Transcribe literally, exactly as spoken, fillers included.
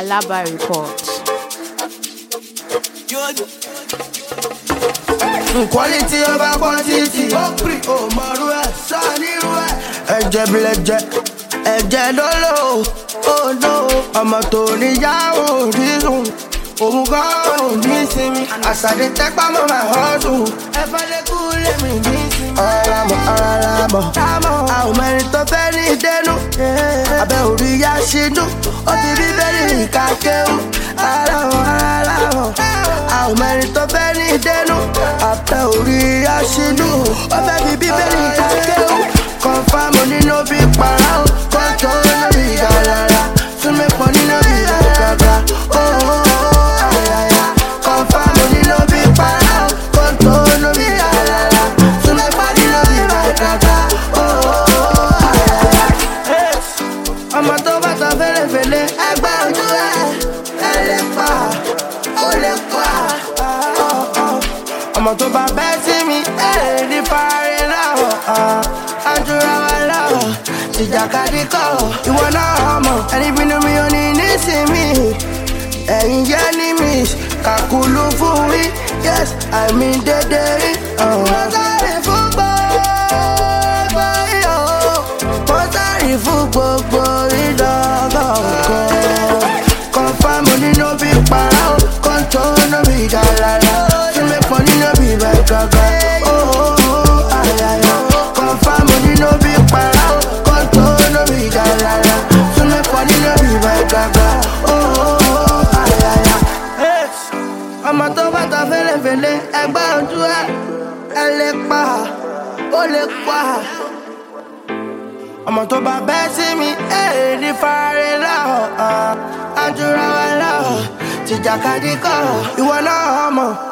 Alaba Reports. Quality over quantity. Oh, Marua, Sanirua. Ẹ̀jẹ̀ bilẹ̀jẹ̀, ẹ̀jẹ̀ lolo. Oh no, ọmọ tó níyàwó dídùn. Òun gan ò ní sinmi. Àṣàdé tẹ́pá mọ́ máa hustle. Ẹ̀fọ́ lè kú lèmi ní sinmi. Ọ̀rọ̀ làmọ̀, ọ̀rọ̀ làmọ̀. A ò mẹ́rin tó fẹ́ ní ìdẹ́nu. Abẹ́ orí yá ṣínú. Ó ti rí bẹ́ẹ̀ni ìka kéwù. Aláwọ̀, aláwọ̀. A ò mẹ́rin tó fẹ́ ní ìdẹ́nu. Abẹ́ orí yá ṣínú. Ó fẹ́ fi bíbélì ìka kéwù. Confirm nínú bí para o. Kọ́ńtò lórí ìdárayá. Súnmí pọ̀ nínú bí ìdárayá. Oh, oh, oh, ayaya. Confirm nínú bí para o. Kọ́ńtò lórí ìdárayá. Súnmí pọ̀ nínú bí ìdárayá. Oh, oh, oh, ayaya. Ọmọ tó bá tán fẹ́lẹ́fẹ́lẹ́. Ẹgbẹ́ ojú ẹ̀ ẹ lè pa, ó lè pa. Ọmọ tó bá bẹ́ sí mi, ẹ̀ lè ní parí náà. Àjùra wa lọ, ìjàkadì kọ̀, ìwọ náà mọ̀. Ẹni bínú mi ò ní nísìmí. Ẹ̀yin jẹ́ ní miss, kàkúlù fún mi. Yes, àmì dédé rí. Mo sáré fún gbogbo iyọ̀. Mo sáré fún gbogbo ìdọ́gọ̀kọ̀. Confirm nínú bí para o. Kọ́ńtò lórí ìdárayá. Súnmí pọ̀ nínú bí bẹ́ẹ̀ gàgà. Oh, oh, oh, ayaya. Confirm nínú bí para o. Kọ́ńtò lórí ìdárayá. Súnmí pọ̀ nínú bí bẹ́ẹ̀ gàgà. Oh, oh, oh, ayaya. Ọmọ tó bá ta fẹ́lẹ́fẹ́lẹ́. Ẹgbẹ́ ojú ẹ̀ ẹ lè pa, ó lè pa. Ọmọ tó bá bẹ́ sí mi, ẹ̀ lè ní parí náà. Àjùra wa lọ, ìjàkadì kọ̀, ìwọ náà mọ̀.